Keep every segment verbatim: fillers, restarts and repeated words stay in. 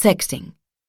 Sexting.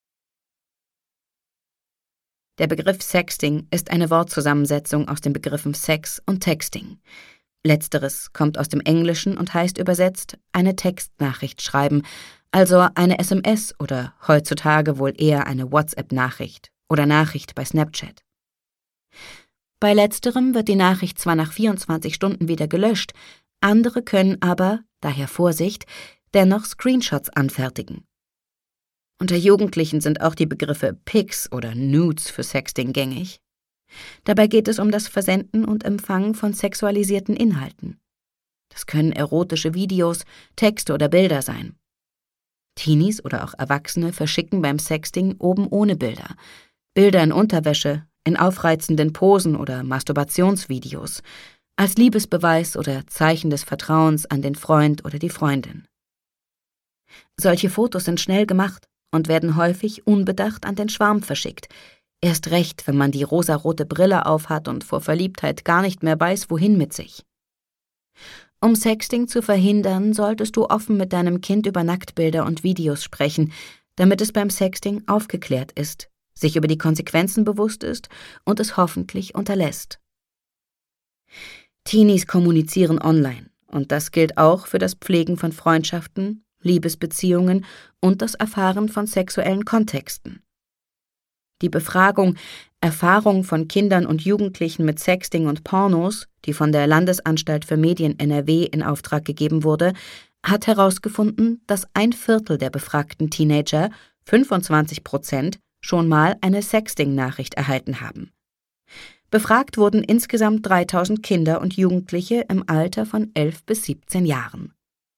Der Begriff Sexting ist eine Wortzusammensetzung aus den Begriffen Sex und Texting. Letzteres kommt aus dem Englischen und heißt übersetzt eine Textnachricht schreiben, also eine S M S oder heutzutage wohl eher eine WhatsApp-Nachricht oder Nachricht bei Snapchat. Bei letzterem wird die Nachricht zwar nach vierundzwanzig Stunden wieder gelöscht, andere können aber, daher Vorsicht, dennoch Screenshots anfertigen. Unter Jugendlichen sind auch die Begriffe Pics oder Nudes für Sexting gängig. Dabei geht es um das Versenden und Empfangen von sexualisierten Inhalten. Das können erotische Videos, Texte oder Bilder sein. Teenies oder auch Erwachsene verschicken beim Sexting oben ohne Bilder, Bilder in Unterwäsche, in aufreizenden Posen oder Masturbationsvideos, als Liebesbeweis oder Zeichen des Vertrauens an den Freund oder die Freundin. Solche Fotos sind schnell gemacht und werden häufig unbedacht an den Schwarm verschickt, erst recht, wenn man die rosarote Brille aufhat und vor Verliebtheit gar nicht mehr weiß, wohin mit sich. Um Sexting zu verhindern, solltest du offen mit deinem Kind über Nacktbilder und Videos sprechen, damit es beim Sexting aufgeklärt ist, sich über die Konsequenzen bewusst ist und es hoffentlich unterlässt. Teenies kommunizieren online und das gilt auch für das Pflegen von Freundschaften, Liebesbeziehungen und das Erfahren von sexuellen Kontexten. Die Befragung Erfahrung von Kindern und Jugendlichen mit Sexting und Pornos, die von der Landesanstalt für Medien N R W in Auftrag gegeben wurde, hat herausgefunden, dass ein Viertel der befragten Teenager, fünfundzwanzig Prozent, schon mal eine Sexting-Nachricht erhalten haben. Befragt wurden insgesamt dreitausend Kinder und Jugendliche im Alter von elf bis siebzehn Jahren.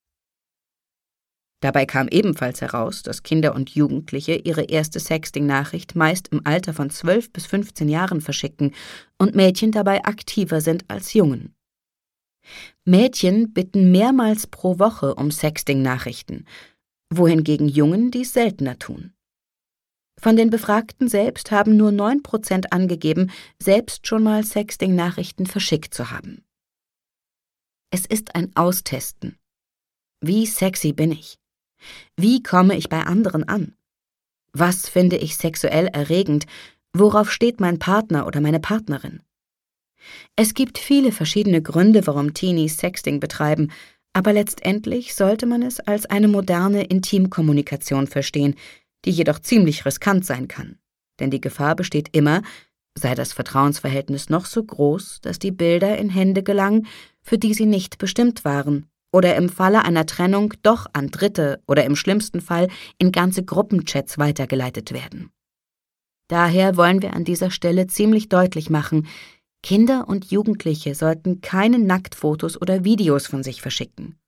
Dabei kam ebenfalls heraus, dass Kinder und Jugendliche ihre erste Sexting-Nachricht meist im Alter von zwölf bis fünfzehn Jahren verschicken und Mädchen dabei aktiver sind als Jungen. Mädchen bitten mehrmals pro Woche um Sexting-Nachrichten, wohingegen Jungen dies seltener tun. Von den Befragten selbst haben nur neun Prozent angegeben, selbst schon mal Sexting-Nachrichten verschickt zu haben. Es ist ein Austesten. Wie sexy bin ich? Wie komme ich bei anderen an? Was finde ich sexuell erregend? Worauf steht mein Partner oder meine Partnerin? Es gibt viele verschiedene Gründe, warum Teenies Sexting betreiben, aber letztendlich sollte man es als eine moderne Intimkommunikation verstehen, die jedoch ziemlich riskant sein kann. Denn die Gefahr besteht immer, sei das Vertrauensverhältnis noch so groß, dass die Bilder in Hände gelangen, für die sie nicht bestimmt waren, oder im Falle einer Trennung doch an Dritte oder im schlimmsten Fall in ganze Gruppenchats weitergeleitet werden. Daher wollen wir an dieser Stelle ziemlich deutlich machen, Kinder und Jugendliche sollten keine Nacktfotos oder Videos von sich verschicken.